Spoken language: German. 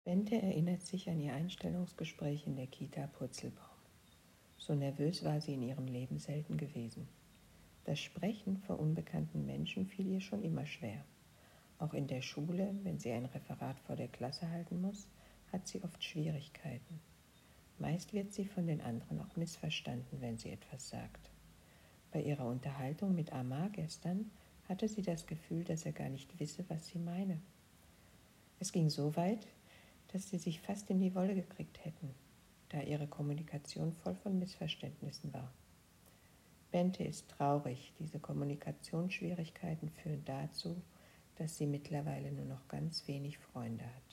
Bente erinnert sich an ihr Einstellungsgespräch in der Kita Purzelbaum. So nervös war sie in ihrem Leben selten gewesen. Das Sprechen vor unbekannten Menschen fiel ihr schon immer schwer. Auch in der Schule, wenn sie ein Referat vor der Klasse halten muss, hat sie oft Schwierigkeiten. Meist wird sie von den anderen auch missverstanden, wenn sie etwas sagt. Bei ihrer Unterhaltung mit Amar gestern hatte sie das Gefühl, dass er gar nicht wisse, was sie meine. Es ging so weit, dass sie sich fast in die Wolle gekriegt hätten, da ihre Kommunikation voll von Missverständnissen war. Bente ist traurig, diese Kommunikationsschwierigkeiten führen dazu, dass sie mittlerweile nur noch ganz wenig Freunde hat.